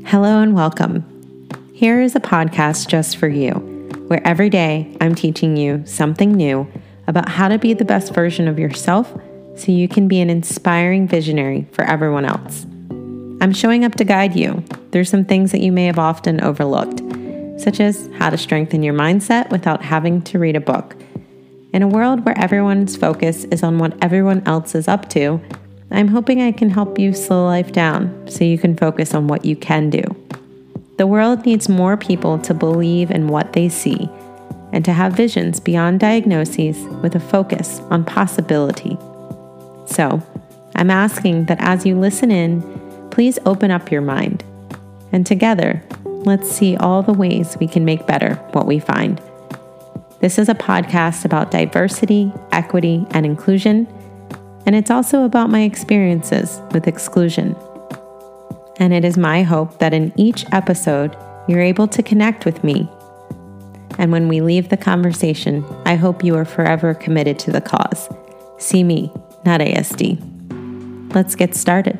Hello and welcome. Here is a podcast just for you, where every day I'm teaching you something new about how to be the best version of yourself so you can be an inspiring visionary for everyone else. I'm showing up to guide you through some things that you may have often overlooked, such as how to strengthen your mindset without having to read a book. In a world where everyone's focus is on what everyone else is up to, I'm hoping I can help you slow life down so you can focus on what you can do. The world needs more people to believe in what they see and to have visions beyond diagnoses with a focus on possibility. So, I'm asking that as you listen in, please open up your mind. And together, let's see all the ways we can make better what we find. This is a podcast about diversity, equity, and inclusion. And it's also about my experiences with exclusion. And it is my hope that in each episode, you're able to connect with me. And when we leave the conversation, I hope you are forever committed to the cause. See me, not ASD. Let's get started.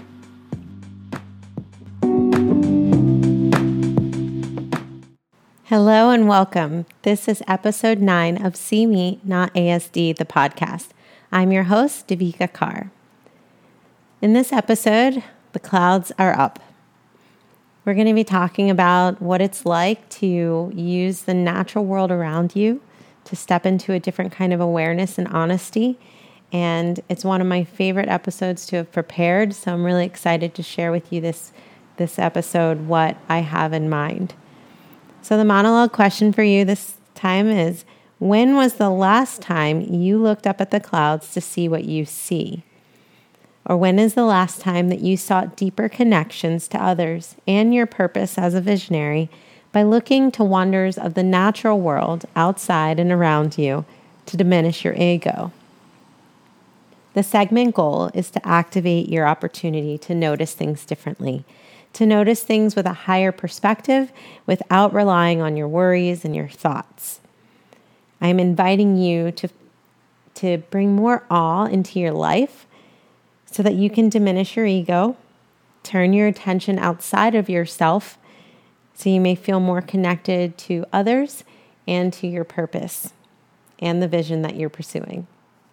Hello and welcome. This is episode 9 of See Me, Not ASD, the podcast. I'm your host, Devika Carr. In this episode, the clouds are up. We're going to be talking about what it's like to use the natural world around you to step into a different kind of awareness and honesty. And it's one of my favorite episodes to have prepared, so I'm really excited to share with you this episode, what I have in mind. So the monologue question for you this time is, when was the last time you looked up at the clouds to see what you see? Or when is the last time that you sought deeper connections to others and your purpose as a visionary by looking to wonders of the natural world outside and around you to diminish your ego? The segment goal is to activate your opportunity to notice things differently, to notice things with a higher perspective without relying on your worries and your thoughts. I'm inviting you to bring more awe into your life so that you can diminish your ego, turn your attention outside of yourself so you may feel more connected to others and to your purpose and the vision that you're pursuing.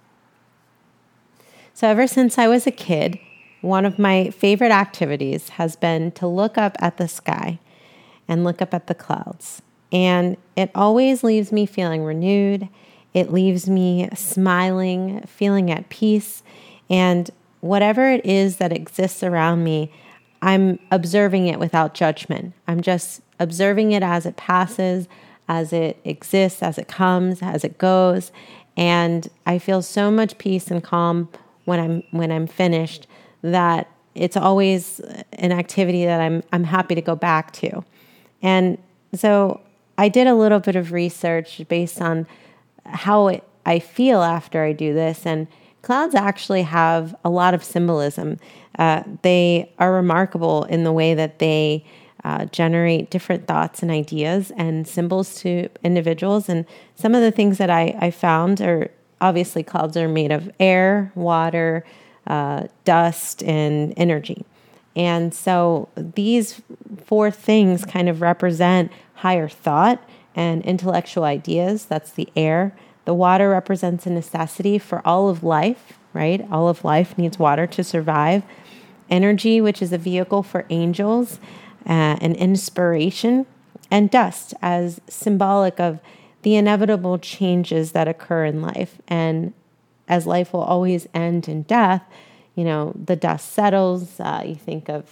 So ever since I was a kid, one of my favorite activities has been to look up at the sky and look up at the clouds. And it always leaves me feeling renewed. It leaves me smiling, feeling at peace. And whatever it is that exists around me, I'm observing it without judgment. I'm just observing it as it passes, as it exists, as it comes, as it goes. And I feel so much peace and calm when I'm finished that it's always an activity that I'm happy to go back to. And so I did a little bit of research based on how I feel after I do this, and clouds actually have a lot of symbolism. They are remarkable in the way that they generate different thoughts and ideas and symbols to individuals. And some of the things that I found are, obviously clouds are made of air, water, dust, and energy. And so these 4 things kind of represent higher thought and intellectual ideas. That's the air. The water represents a necessity for all of life, right? All of life needs water to survive. Energy, which is a vehicle for angels and inspiration. And dust as symbolic of the inevitable changes that occur in life. And as life will always end in death, the dust settles. You think of,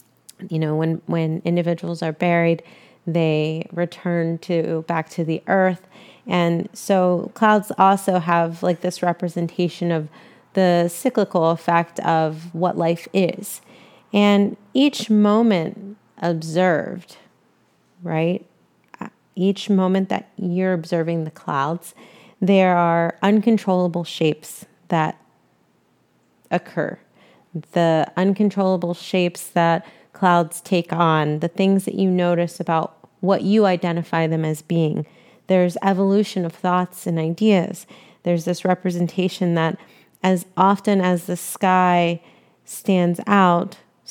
when individuals are buried, they return back to the earth. And so clouds also have like this representation of the cyclical effect of what life is. And each moment observed, right? Each moment that you're observing the clouds, there are uncontrollable shapes that occur. The uncontrollable shapes that clouds take on, the things that you notice about what you identify them as being. There's evolution of thoughts and ideas. There's this representation that as often as the sky stands out,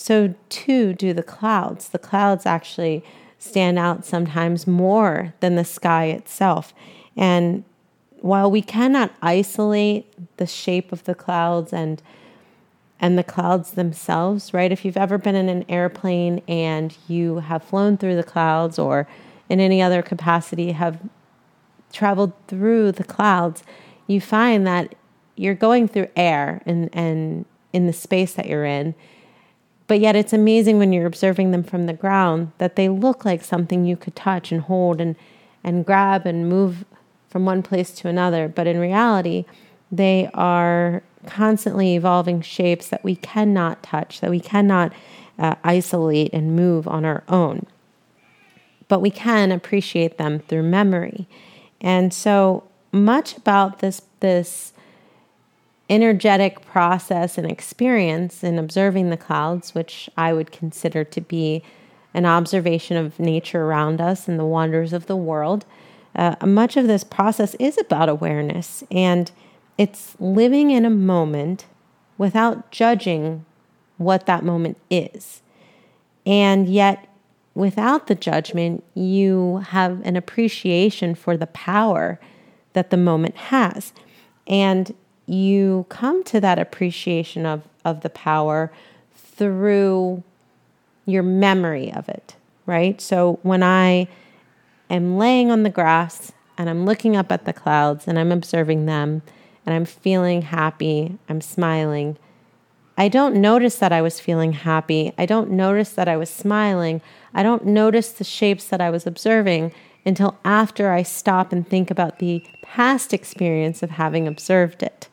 so too do the clouds. The clouds actually stand out sometimes more than the sky itself. And while we cannot isolate the shape of the clouds and the clouds themselves, right? If you've ever been in an airplane and you have flown through the clouds, or in any other capacity have traveled through the clouds, you find that you're going through air and in the space that you're in. But yet it's amazing when you're observing them from the ground that they look like something you could touch and hold and grab and move from one place to another. But in reality, they are constantly evolving shapes that we cannot touch, that we cannot isolate and move on our own. But we can appreciate them through memory. And so much about this energetic process and experience in observing the clouds, which I would consider to be an observation of nature around us and the wonders of the world, much of this process is about awareness, and it's living in a moment without judging what that moment is. And yet, without the judgment, you have an appreciation for the power that the moment has. And you come to that appreciation of the power through your memory of it, right? So when I am laying on the grass and I'm looking up at the clouds and I'm observing them and I'm feeling happy, I'm smiling, I don't notice that I was feeling happy. I don't notice that I was smiling. I don't notice the shapes that I was observing until after I stop and think about the past experience of having observed it.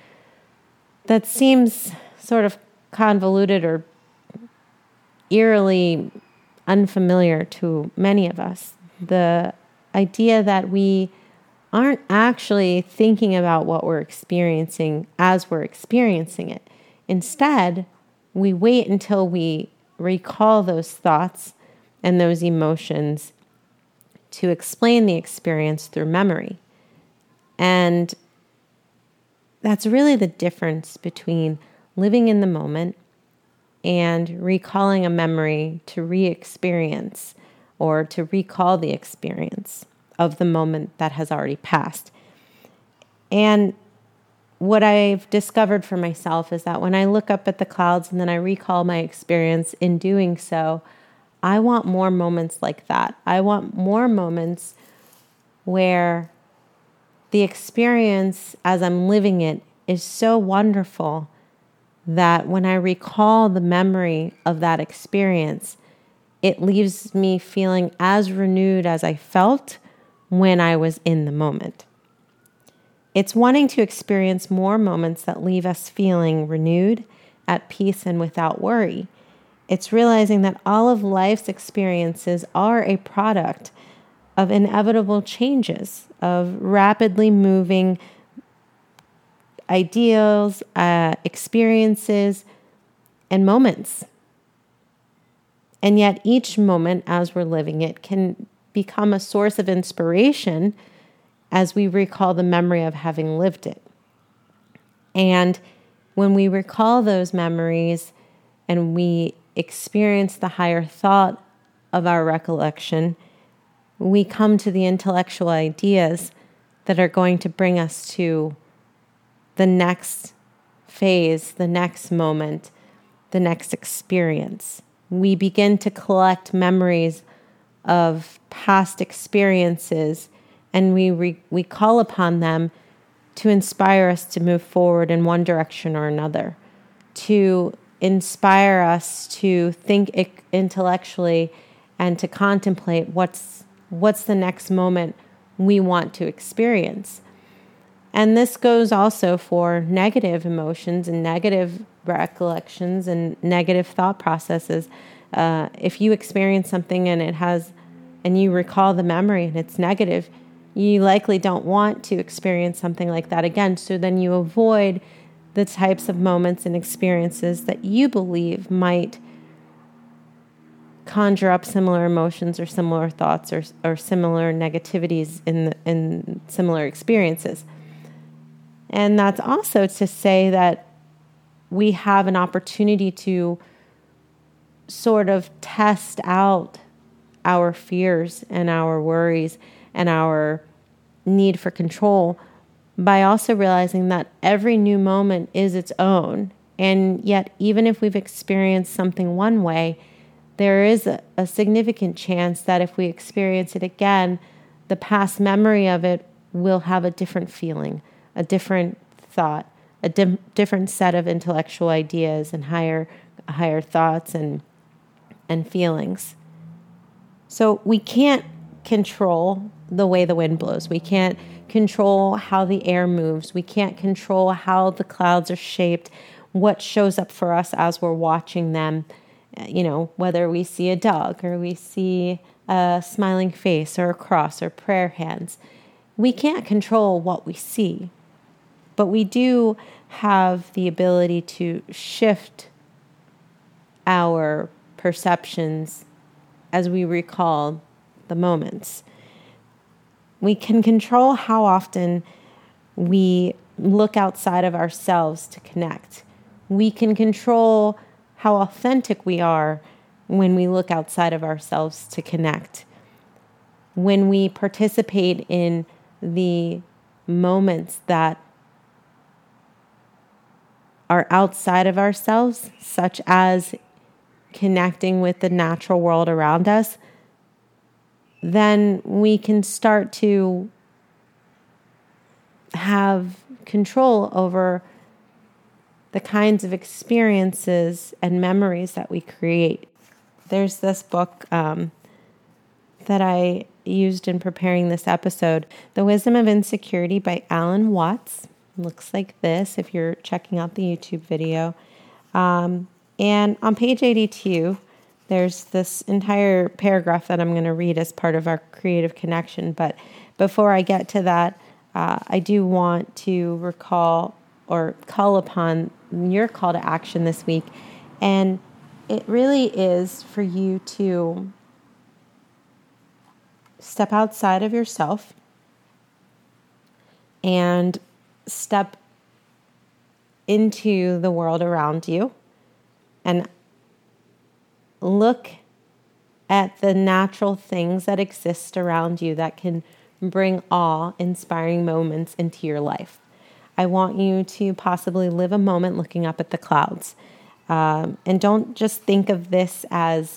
That seems sort of convoluted or eerily unfamiliar to many of us. The idea that we aren't actually thinking about what we're experiencing as we're experiencing it. Instead, we wait until we recall those thoughts and those emotions to explain the experience through memory. And that's really the difference between living in the moment and recalling a memory to re-experience or to recall the experience of the moment that has already passed. And what I've discovered for myself is that when I look up at the clouds and then I recall my experience in doing so, I want more moments like that. I want more moments where the experience as I'm living it is so wonderful that when I recall the memory of that experience, it leaves me feeling as renewed as I felt when I was in the moment. It's wanting to experience more moments that leave us feeling renewed, at peace, and without worry. It's realizing that all of life's experiences are a product of inevitable changes, of rapidly moving ideals, experiences, and moments. And yet each moment as we're living it can become a source of inspiration as we recall the memory of having lived it. And when we recall those memories and we experience the higher thought of our recollection, we come to the intellectual ideas that are going to bring us to the next phase, the next moment, the next experience. We begin to collect memories of past experiences, and we call upon them to inspire us to move forward in one direction or another, to inspire us to think intellectually and to contemplate what's the next moment we want to experience. And this goes also for negative emotions and negative recollections and negative thought processes. If you experience something and you recall the memory and it's negative, you likely don't want to experience something like that again. So then you avoid the types of moments and experiences that you believe might conjure up similar emotions or similar thoughts or similar negativities in similar experiences. And that's also to say that we have an opportunity to sort of test out our fears and our worries and our need for control by also realizing that every new moment is its own. And yet, even if we've experienced something one way, there is a significant chance that if we experience it again, the past memory of it will have a different feeling, a different thought, a different set of intellectual ideas and higher thoughts and feelings. So we can't control the way the wind blows. We can't control how the air moves. We can't control how the clouds are shaped, what shows up for us as we're watching them. Whether we see a dog or we see a smiling face or a cross or prayer hands. We can't control what we see, but we do have the ability to shift our perceptions as we recall the moments. We can control how often we look outside of ourselves to connect. We can control how authentic we are when we look outside of ourselves to connect. When we participate in the moments that are outside of ourselves, such as connecting with the natural world around us, then we can start to have control over the kinds of experiences and memories that we create. There's this book that I used in preparing this episode, The Wisdom of Insecurity by Alan Watts. It looks like this if you're checking out the YouTube video. And on page 82, there's this entire paragraph that I'm going to read as part of our creative connection. But before I get to that, I do want to recall or call upon your call to action this week. And it really is for you to step outside of yourself and step into the world around you and look at the natural things that exist around you that can bring awe-inspiring moments into your life. I want you to possibly live a moment looking up at the clouds. And don't just think of this as,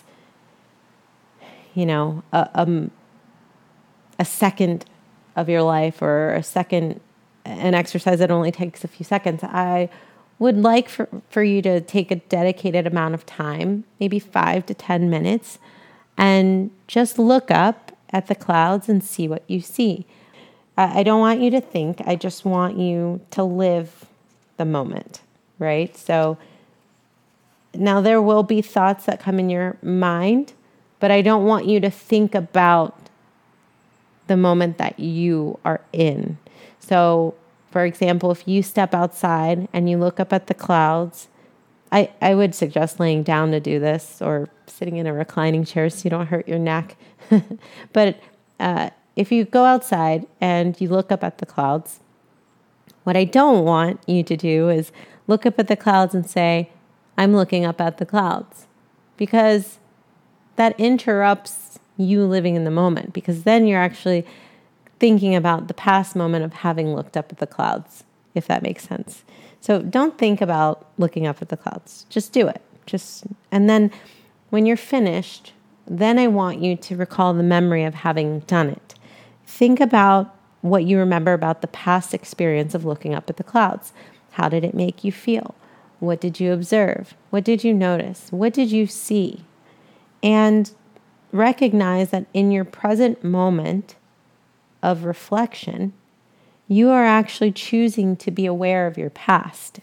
a second of your life or an exercise that only takes a few seconds. I would like for you to take a dedicated amount of time, maybe 5 to 10 minutes, and just look up at the clouds and see what you see. I don't want you to think. I just want you to live the moment, right? So now there will be thoughts that come in your mind, but I don't want you to think about the moment that you are in. So, for example, if you step outside and you look up at the clouds, I would suggest laying down to do this or sitting in a reclining chair so you don't hurt your neck. But if you go outside and you look up at the clouds, what I don't want you to do is look up at the clouds and say, I'm looking up at the clouds, because that interrupts you living in the moment, because then you're actually thinking about the past moment of having looked up at the clouds, if that makes sense. So don't think about looking up at the clouds. Just do it. And then when you're finished, then I want you to recall the memory of having done it. Think about what you remember about the past experience of looking up at the clouds. How did it make you feel? What did you observe? What did you notice? What did you see? And recognize that in your present moment of reflection, you are actually choosing to be aware of your past.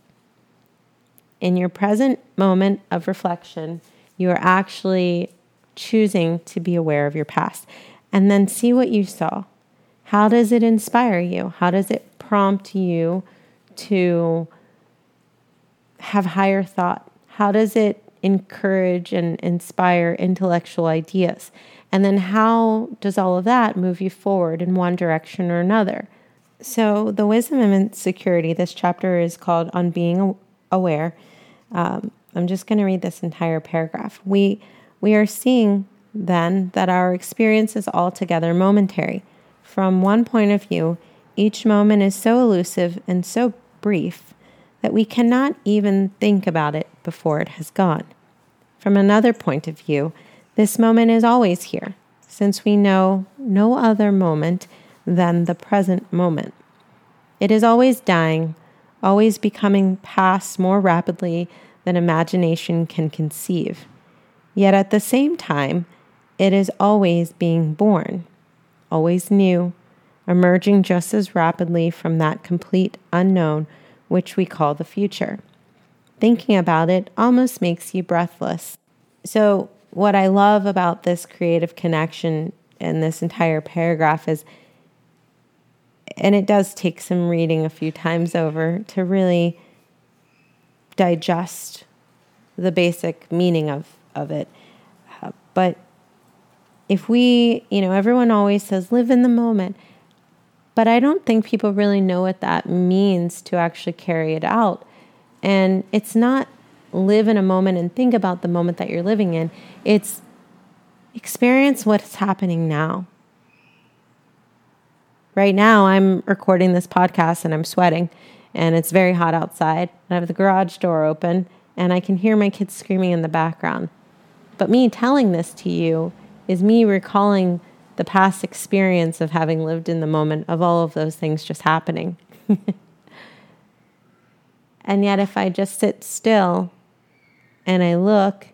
In your present moment of reflection, you are actually choosing to be aware of your past. And then see what you saw. How does it inspire you? How does it prompt you to have higher thought? How does it encourage and inspire intellectual ideas? And then how does all of that move you forward in one direction or another? So the Wisdom of Insecurity, this chapter is called On Being Aware. I'm just going to read this entire paragraph. We are seeing then that our experience is altogether momentary. From one point of view, each moment is so elusive and so brief that we cannot even think about it before it has gone. From another point of view, this moment is always here, since we know no other moment than the present moment. It is always dying, always becoming past more rapidly than imagination can conceive. Yet at the same time, it is always being born, always new, emerging just as rapidly from that complete unknown which we call the future. Thinking about it almost makes you breathless. So what I love about this creative connection in this entire paragraph is, and it does take some reading a few times over to really digest the basic meaning of it. But if everyone always says, live in the moment. But I don't think people really know what that means to actually carry it out. And it's not live in a moment and think about the moment that you're living in. It's experience what's happening now. Right now, I'm recording this podcast and I'm sweating and it's very hot outside. I have the garage door open and I can hear my kids screaming in the background. But me telling this to you is me recalling the past experience of having lived in the moment of all of those things just happening. And yet if I just sit still and I look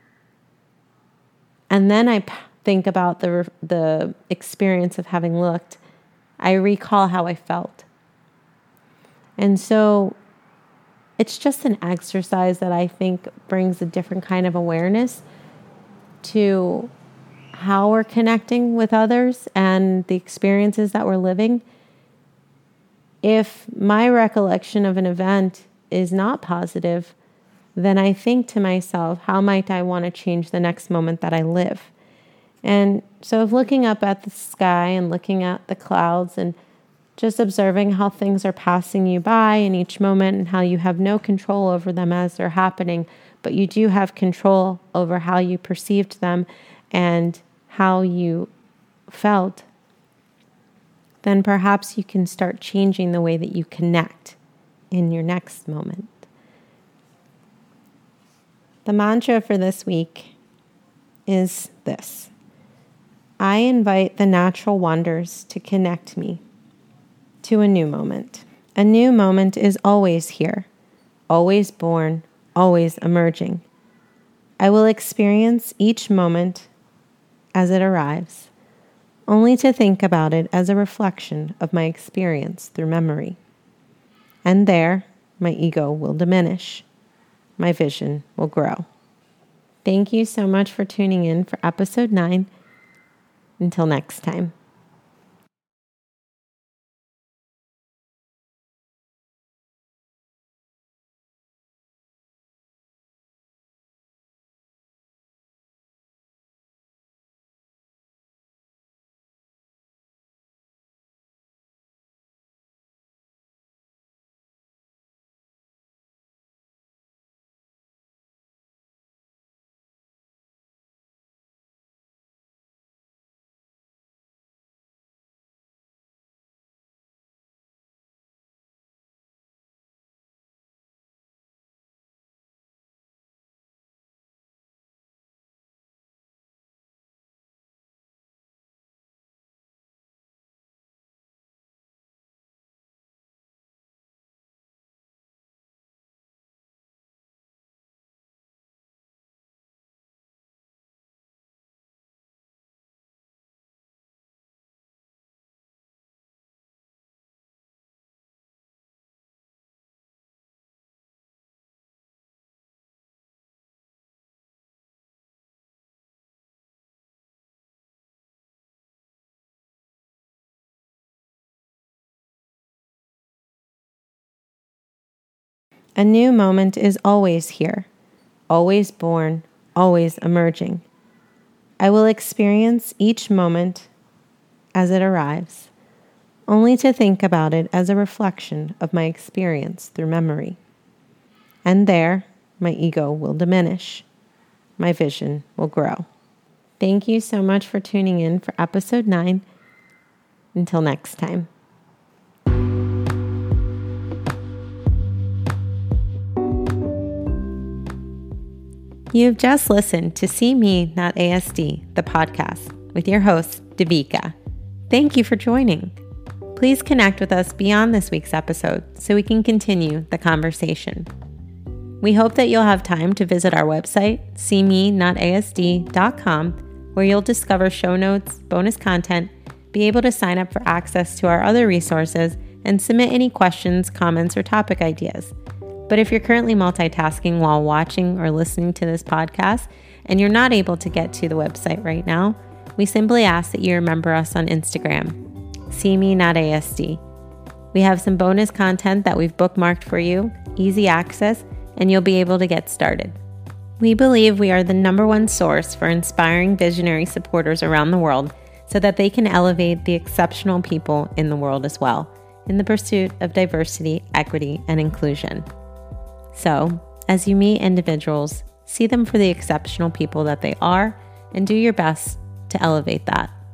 and then I think about the experience of having looked, I recall how I felt. And so it's just an exercise that I think brings a different kind of awareness to how we're connecting with others and the experiences that we're living. If my recollection of an event is not positive, then I think to myself, how might I want to change the next moment that I live? And so if looking up at the sky and looking at the clouds and just observing how things are passing you by in each moment and how you have no control over them as they're happening, but you do have control over how you perceived them and how you felt, then perhaps you can start changing the way that you connect in your next moment. The mantra for this week is this: I invite the natural wonders to connect me to a new moment. A new moment is always here, always born, always emerging. I will experience each moment as it arrives, only to think about it as a reflection of my experience through memory. And there, my ego will diminish. My vision will grow. Thank you so much for tuning in for episode 9. Until next time. A new moment is always here, always born, always emerging. I will experience each moment as it arrives, only to think about it as a reflection of my experience through memory. And there, my ego will diminish. My vision will grow. Thank you so much for tuning in for episode 9. Until next time. You've just listened to See Me, Not ASD, the podcast, with your host, Devika. Thank you for joining. Please connect with us beyond this week's episode so we can continue the conversation. We hope that you'll have time to visit our website, seemenotasd.com, where you'll discover show notes, bonus content, be able to sign up for access to our other resources, and submit any questions, comments, or topic ideas. But if you're currently multitasking while watching or listening to this podcast and you're not able to get to the website right now, we simply ask that you remember us on Instagram, seemenotasd. We have some bonus content that we've bookmarked for you, easy access, and you'll be able to get started. We believe we are the #1 source for inspiring visionary supporters around the world so that they can elevate the exceptional people in the world as well, in the pursuit of diversity, equity, and inclusion. So, as you meet individuals, see them for the exceptional people that they are and do your best to elevate that.